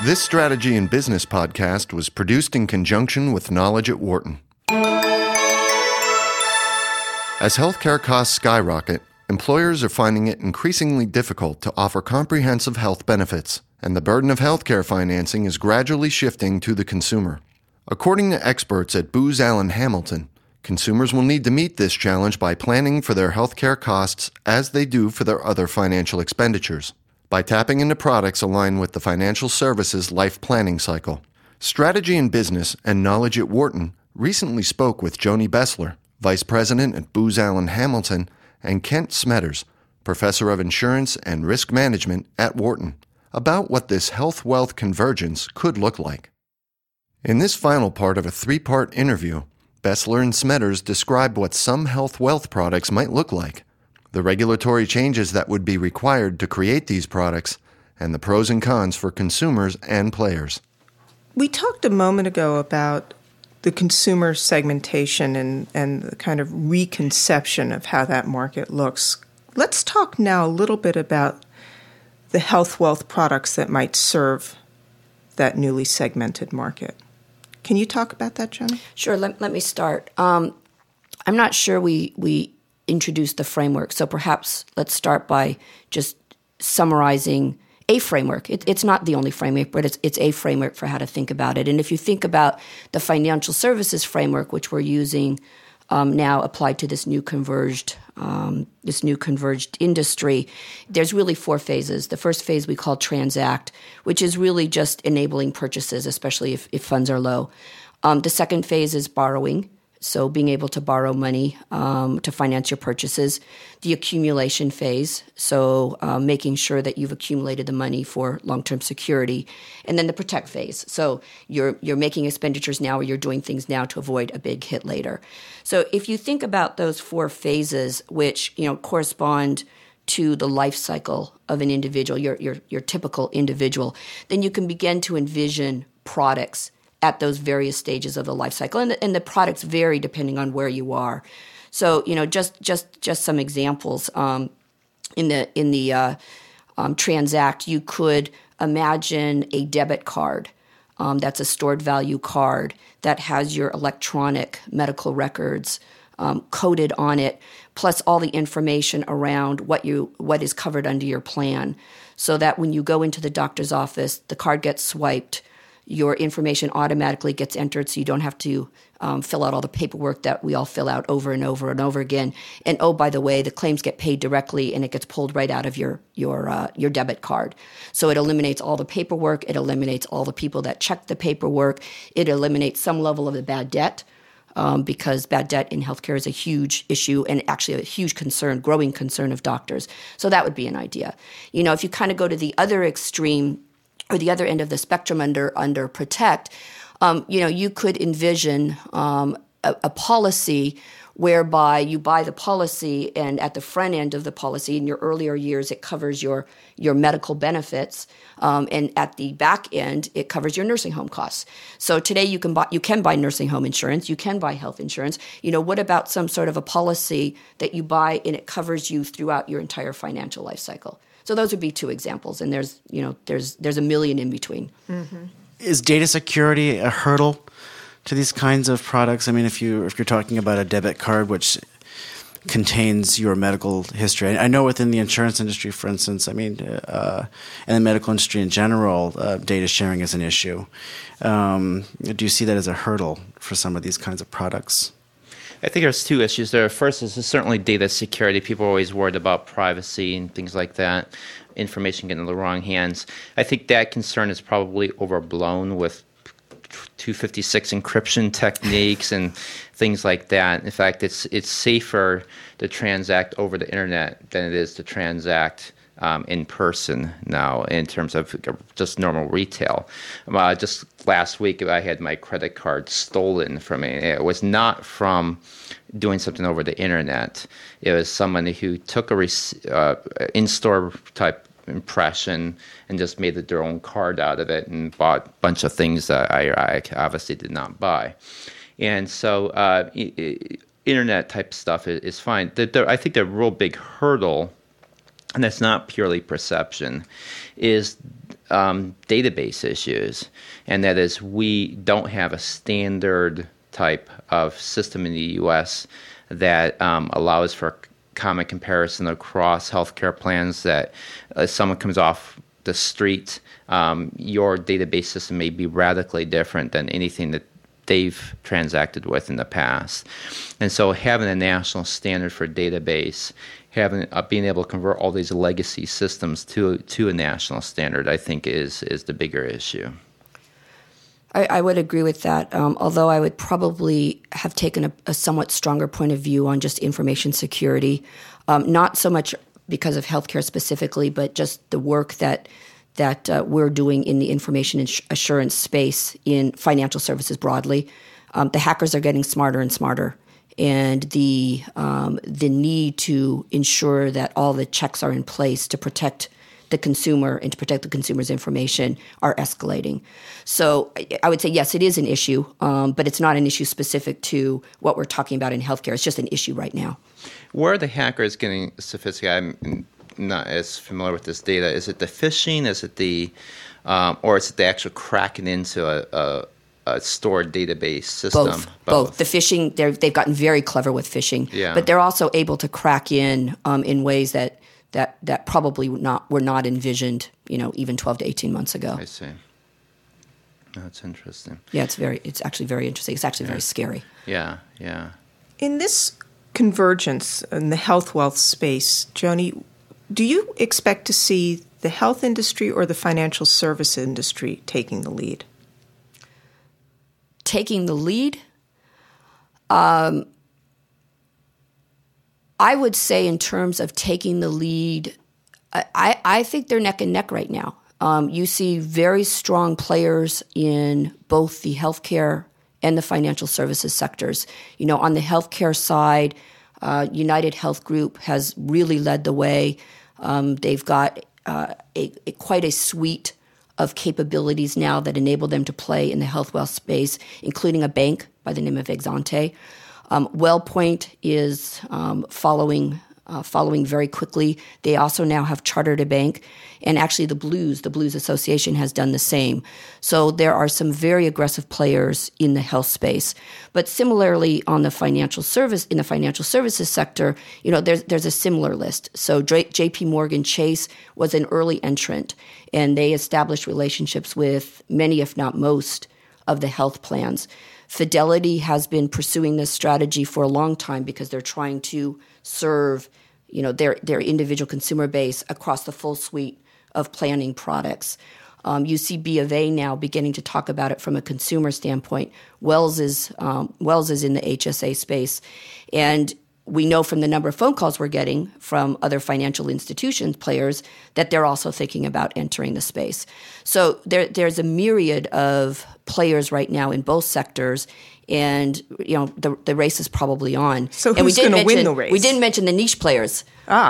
This Strategy in Business podcast was produced in conjunction with Knowledge at Wharton. As healthcare costs skyrocket, employers are finding it increasingly difficult to offer comprehensive health benefits, and the burden of healthcare financing is gradually shifting to the consumer. According to experts at Booz Allen Hamilton, consumers will need to meet this challenge by planning for their healthcare costs as they do for their other financial expenditures, by tapping into products aligned with the financial services life planning cycle. Strategy in Business and Knowledge at Wharton recently spoke with Joni Bessler, Vice President at Booz Allen Hamilton, and Kent Smetters, Professor of Insurance and Risk Management at Wharton, about what this health-wealth convergence could look like. In this final part of a three-part interview, Bessler and Smetters described what some health-wealth products might look like, the regulatory changes that would be required to create these products, and the pros and cons for consumers and players. We talked a moment ago about the consumer segmentation and the kind of reconception of how that market looks. Let's talk now a little bit about the health wealth products that might serve that newly segmented market. Can you talk about that, Joni? Sure. Let me start. I'm not sure we introduced the framework, so perhaps let's start by just summarizing a framework. It's not the only framework, but it's a framework for how to think about it. And if you think about the financial services framework, which we're using now applied to this new converged industry, there's really four phases. The first phase we call transact, which is really just enabling purchases, especially if funds are low. The second phase is borrowing, so being able to borrow money to finance your purchases. The accumulation phase, so making sure that you've accumulated the money for long-term security. And then the protect phase, so you're making expenditures now or you're doing things now to avoid a big hit later. So if you think about those four phases, which correspond to the life cycle of an individual, your typical individual, then you can begin to envision products at those various stages of the life cycle, and the products vary depending on where you are. So, just some examples. In the transact, you could imagine a debit card that's a stored value card that has your electronic medical records coded on it, plus all the information around what is covered under your plan, so that when you go into the doctor's office, the card gets swiped. Your information automatically gets entered, so you don't have to fill out all the paperwork that we all fill out over and over and over again. And oh, by the way, the claims get paid directly, and it gets pulled right out of your debit card. So it eliminates all the paperwork. It eliminates all the people that check the paperwork. It eliminates some level of the bad debt, because bad debt in healthcare is a huge issue and actually a huge concern, growing concern of doctors. So that would be an idea. If you kind of go to the other extreme, or the other end of the spectrum under protect, you could envision a policy whereby you buy the policy, and at the front end of the policy, in your earlier years, it covers your medical benefits, and at the back end, it covers your nursing home costs. So today you can buy nursing home insurance, you can buy health insurance. What about some sort of a policy that you buy and it covers you throughout your entire financial life cycle? So those would be two examples, and there's a million in between. Mm-hmm. Is data security a hurdle to these kinds of products? I mean, if you're talking about a debit card which contains your medical history, I know within the insurance industry, for instance, and the medical industry in general, data sharing is an issue. Do you see that as a hurdle for some of these kinds of products? I think there's two issues there. First is certainly data security. People are always worried about privacy and things like that, information getting in the wrong hands. I think that concern is probably overblown with 256 encryption techniques and things like that. In fact, it's safer to transact over the internet than it is to transact in person now in terms of just normal retail. Just last week, I had my credit card stolen from me. It was not from doing something over the internet. It was somebody who took a in-store type impression and just made their own card out of it and bought a bunch of things that I obviously did not buy. And so internet type stuff is fine. I think the real big hurdle, and that's not purely perception, is database issues, and that is we don't have a standard type of system in the U.S. that allows for common comparison across healthcare plans, that if someone comes off the street, your database system may be radically different than anything that they've transacted with in the past. And so having a national standard for database, being able to convert all these legacy systems to a national standard, I think is the bigger issue. I would agree with that, although I would probably have taken a somewhat stronger point of view on just information security, not so much because of healthcare specifically, but just the work that we're doing in the information assurance space in financial services broadly. The hackers are getting smarter and smarter, and the need to ensure that all the checks are in place to protect the consumer and to protect the consumer's information are escalating. So I would say, yes, it is an issue, but it's not an issue specific to what we're talking about in healthcare. It's just an issue right now. Where are the hackers getting sophisticated? I'm not as familiar with this data. Is it the phishing? Is it or is it the actual cracking into a stored database system? Both. The phishing, they've gotten very clever with phishing, but they're also able to crack in ways that probably were not envisioned, even 12 to 18 months ago. I see. That's interesting. Yeah, it's actually very interesting. It's actually very scary. Yeah. In this convergence in the health wealth space, Joni, do you expect to see the health industry or the financial service industry taking the lead? Taking the lead? I would say in terms of taking the lead, I think they're neck and neck right now. You see very strong players in both the healthcare and the financial services sectors. On the healthcare side, United Health Group has really led the way. They've got quite a suite of capabilities now that enable them to play in the health wealth space, including a bank by the name of Exante. WellPoint is following very quickly. They also now have chartered a bank, and actually the Blues Association has done the same. So there are some very aggressive players in the health space. But similarly, in the financial services sector, there's a similar list. So J.P. Morgan Chase was an early entrant, and they established relationships with many, if not most, of the health plans. Fidelity has been pursuing this strategy for a long time because they're trying to serve, their individual consumer base across the full suite of planning products. You see B of A now beginning to talk about it from a consumer standpoint. Wells is in the HSA space, and we know from the number of phone calls we're getting from other financial institutions players that they're also thinking about entering the space. So there's a myriad of players right now in both sectors, and the race is probably on. So who's going to win the race? We didn't mention the niche players.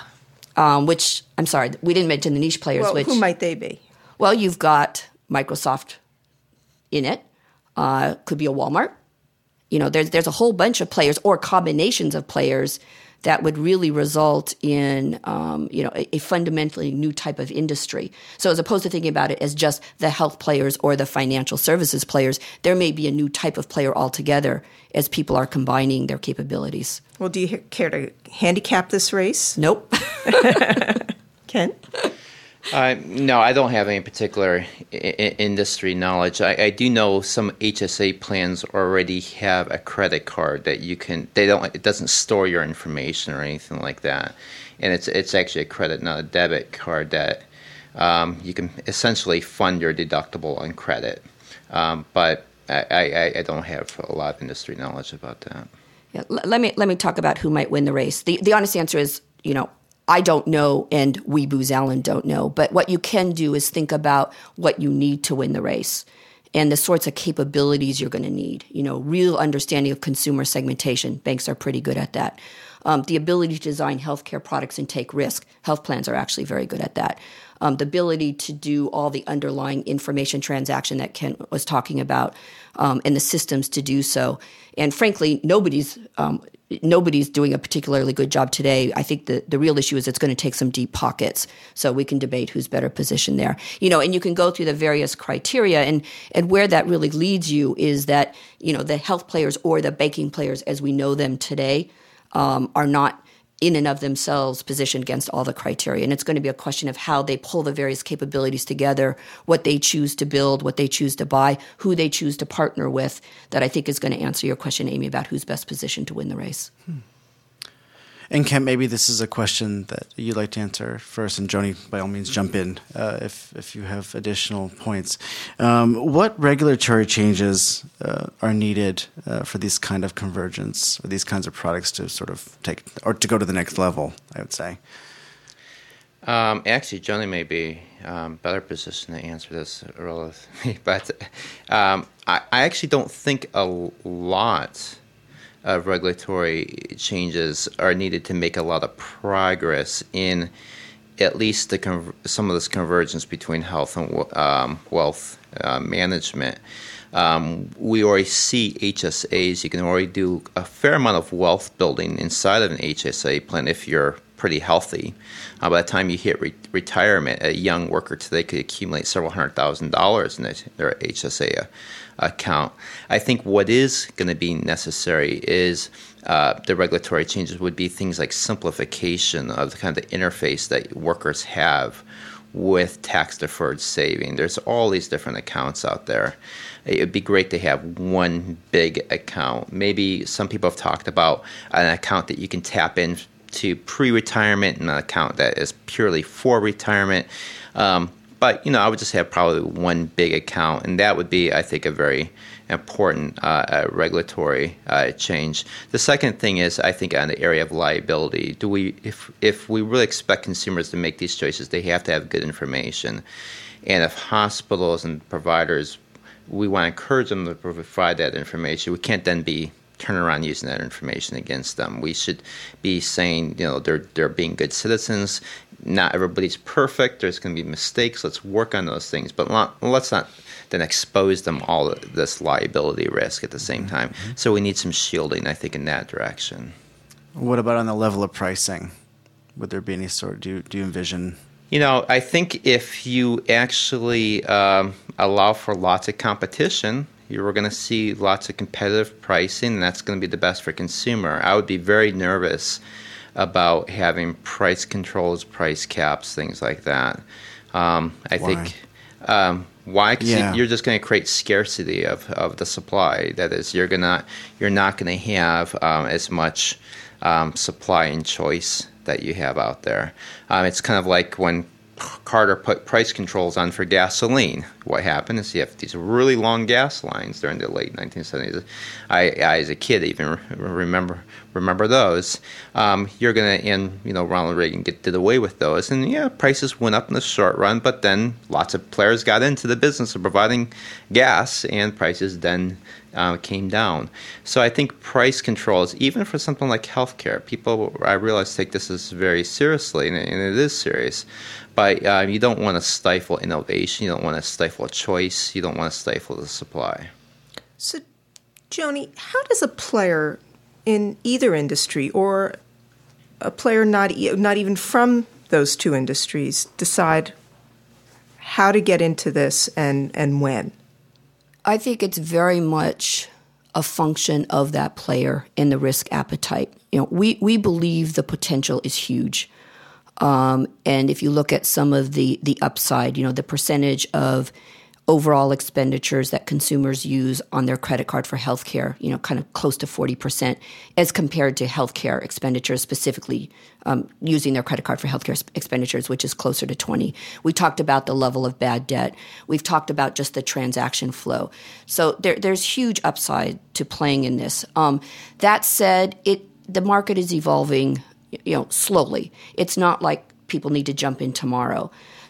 We didn't mention the niche players. Well, who might they be? Well, you've got Microsoft in it. Could be a Walmart. There's a whole bunch of players or combinations of players that would really result in, a fundamentally new type of industry. So as opposed to thinking about it as just the health players or the financial services players, there may be a new type of player altogether as people are combining their capabilities. Well, do you care to handicap this race? Nope. Ken? No, I don't have any particular industry knowledge. I do know some HSA plans already have a credit card that it doesn't store your information or anything like that. And it's actually a credit, not a debit card that you can essentially fund your deductible on credit. But I don't have a lot of industry knowledge about that. Yeah, let me talk about who might win the race. The honest answer is, I don't know, and we, Booz Allen, don't know. But what you can do is think about what you need to win the race and the sorts of capabilities you're going to need. Real understanding of consumer segmentation. Banks are pretty good at that. The ability to design healthcare products and take risk. Health plans are actually very good at that. The ability to do all the underlying information transaction that Ken was talking about, and the systems to do so. And frankly, nobody's doing a particularly good job today. I think the real issue is it's going to take some deep pockets. So we can debate who's better positioned there. And you can go through the various criteria, and where that really leads you is that, the health players or the banking players as we know them today are not in and of themselves positioned against all the criteria. And it's going to be a question of how they pull the various capabilities together, what they choose to build, what they choose to buy, who they choose to partner with, that I think is going to answer your question, Amy, about who's best positioned to win the race. And Kent, maybe this is a question that you'd like to answer first, and Joni, by all means, jump in if you have additional points. What regulatory changes are needed for these kind of convergence, or these kinds of products to sort of take, or to go to the next level, I would say? Actually, Joni may be better positioned to answer this relatively, but I actually don't think a lot of regulatory changes are needed to make a lot of progress in at least some of this convergence between health and wealth management. We already see HSAs. You can already do a fair amount of wealth building inside of an HSA plan if you're pretty healthy. By the time you hit retirement, a young worker today could accumulate several $100,000 in their HSA account. I think what is going to be necessary is the regulatory changes would be things like simplification of the kind of the interface that workers have with tax-deferred saving. There's all these different accounts out there. It would be great to have one big account. Maybe some people have talked about an account that you can tap into pre-retirement and an account that is purely for retirement. But, I would just have probably one big account, and that would be, I think, a very important regulatory change. The second thing is, I think, on the area of liability. If we really expect consumers to make these choices, they have to have good information. And if hospitals and providers, we want to encourage them to provide that information, we can't then be turning around using that information against them. We should be saying, they're being good citizens. Not everybody's perfect. There's going to be mistakes. Let's work on those things. But let's not then expose them all to this liability risk at the same time. Mm-hmm. So we need some shielding, I think, in that direction. What about on the level of pricing? Would there be any sort, do you envision? I think if you actually allow for lots of competition, you're going to see lots of competitive pricing, and that's going to be the best for consumer. I would be very nervous about having price controls, price caps, things like that. I think why? Because you're just going to create scarcity of the supply. That is, you're not going to have as much supply and choice that you have out there. It's kind of like when Carter put price controls on for gasoline. What happened is you have these really long gas lines during the late 1970s. I as a kid, even remember those. You're going to, and Ronald Reagan did away with those, and prices went up in the short run. But then lots of players got into the business of providing gas, and prices then came down. So I think price controls, even for something like healthcare, people, I realize, take this as very seriously, and it is serious. But you don't want to stifle innovation. You don't want to stifle choice. You don't want to stifle the supply. So, Joni, how does a player in either industry, or a player not even from those two industries, decide how to get into this and when? I think it's very much a function of that player and the risk appetite. We believe the potential is huge. And if you look at some of the upside, the percentage of overall expenditures that consumers use on their credit card for healthcare, kind of close to 40%, as compared to healthcare expenditures specifically using their credit card for healthcare expenditures, which is closer to 20%. We talked about the level of bad debt. We've talked about just the transaction flow. So there's huge upside to playing in this. That said, the market is evolving slowly. It's not like people need to jump in tomorrow.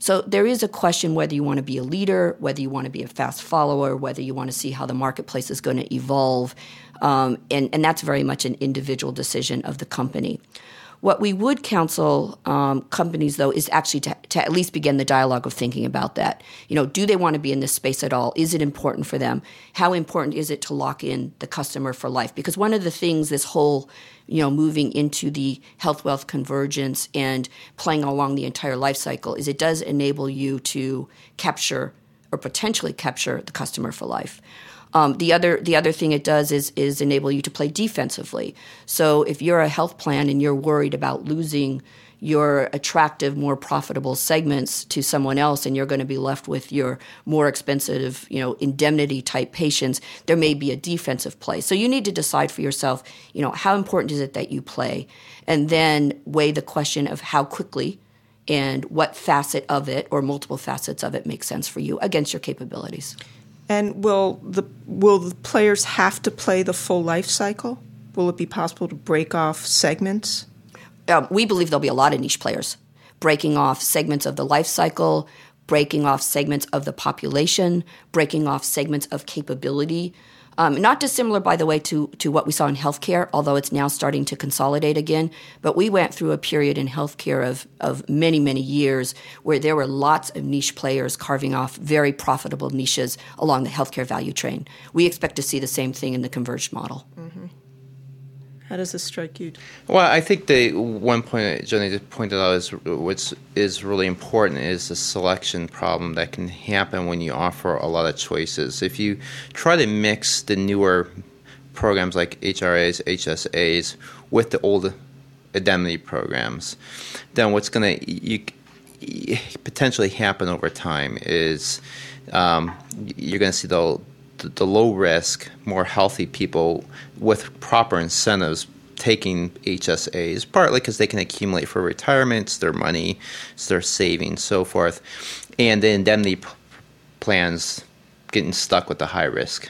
So there is a question whether you want to be a leader, whether you want to be a fast follower, whether you want to see how the marketplace is going to evolve. And that's very much an individual decision of the company. What we would counsel companies, though, is actually to at least begin the dialogue of thinking about that. Do they want to be in this space at all? Is it important for them? How important is it to lock in the customer for life? Because one of the things this whole, moving into the health wealth convergence and playing along the entire life cycle is it does enable you to capture or potentially capture the customer for life. The other thing it does is enable you to play defensively. So if you're a health plan and you're worried about losing your attractive, more profitable segments to someone else, and you're going to be left with your more expensive, indemnity type patients, there may be a defensive play. So you need to decide for yourself, how important is it that you play, and then weigh the question of how quickly and what facet of it or multiple facets of it makes sense for you against your capabilities. And will the players have to play the full life cycle? Will it be possible to break off segments? We believe there'll be a lot of niche players breaking off segments of the life cycle, breaking off segments of the population, breaking off segments of capability. Not dissimilar, by the way, to what we saw in healthcare, although it's now starting to consolidate again. But we went through a period in healthcare of many, many years where there were lots of niche players carving off very profitable niches along the healthcare value chain. We expect to see the same thing in the converged model. Mm-hmm. How does this strike you? Well, I think the one point that Jenny just pointed out is really important is the selection problem that can happen when you offer a lot of choices. If you try to mix the newer programs like HRAs, HSAs with the old indemnity programs, then what's going to potentially happen over time is you're going to see the low risk, more healthy people with proper incentives taking HSAs, partly because they can accumulate for retirement, it's their money, it's their savings, so forth, and the indemnity plans getting stuck with the high risk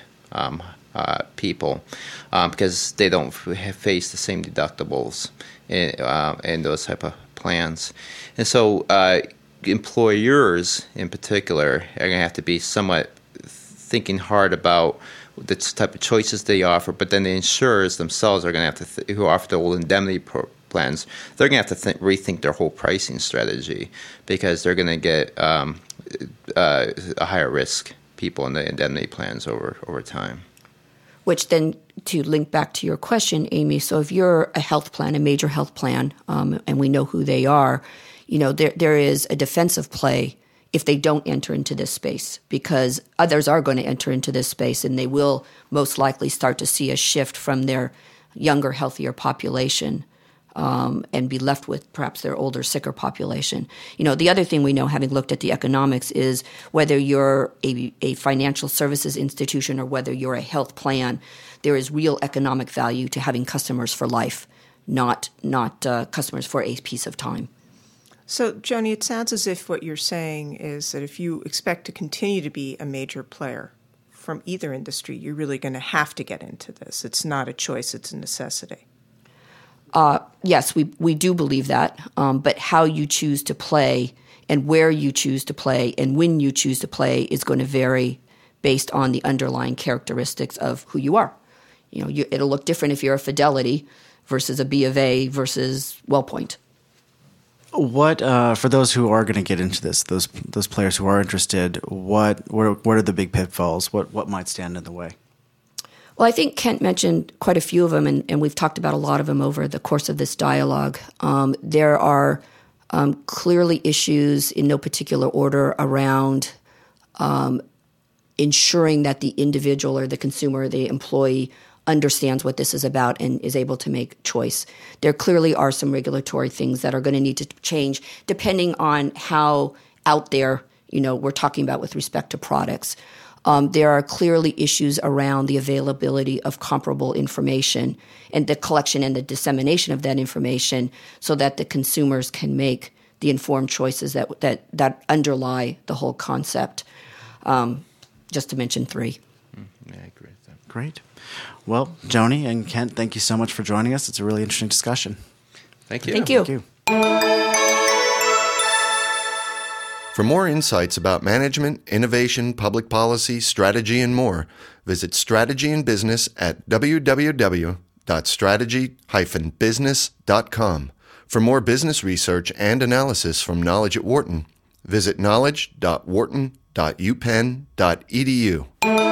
people because they don't face the same deductibles in those type of plans. And so employers in particular are going to have to be somewhat thinking hard about the type of choices they offer, but then the insurers themselves are going to have to, who offer the old indemnity plans, they're going to have to rethink their whole pricing strategy because they're going to get a higher risk people in the indemnity plans over time. Which then, to link back to your question, Amy, so if you're a health plan, a major health plan, and we know who they are, there is a defensive play if they don't enter into this space, because others are going to enter into this space and they will most likely start to see a shift from their younger, healthier population and be left with perhaps their older, sicker population. The other thing we know, having looked at the economics, is whether you're a financial services institution or whether you're a health plan, there is real economic value to having customers for life, not customers for a piece of time. So, Joni, it sounds as if what you're saying is that if you expect to continue to be a major player from either industry, you're really going to have to get into this. It's not a choice, it's a necessity. Yes, we do believe that, but how you choose to play and where you choose to play and when you choose to play is going to vary based on the underlying characteristics of who you are. It'll look different if you're a Fidelity versus a B of A versus WellPoint. What for those who are going to get into this, those players who are interested, what are the big pitfalls? What might stand in the way? Well, I think Kent mentioned quite a few of them, and we've talked about a lot of them over the course of this dialogue. There are clearly issues in no particular order around ensuring that the individual or the consumer or the employee understands what this is about and is able to make choice. There clearly are some regulatory things that are going to need to change depending on how out there, we're talking about with respect to products. There are clearly issues around the availability of comparable information and the collection and the dissemination of that information so that the consumers can make the informed choices that underlie the whole concept, just to mention three. Yeah, I agree with that. Great. Well, Joni and Kent, thank you so much for joining us. It's a really interesting discussion. Thank you. Thank you. Thank you. For more insights about management, innovation, public policy, strategy, and more, visit Strategy in Business at www.strategy-business.com. For more business research and analysis from Knowledge at Wharton, visit knowledge.wharton.upenn.edu.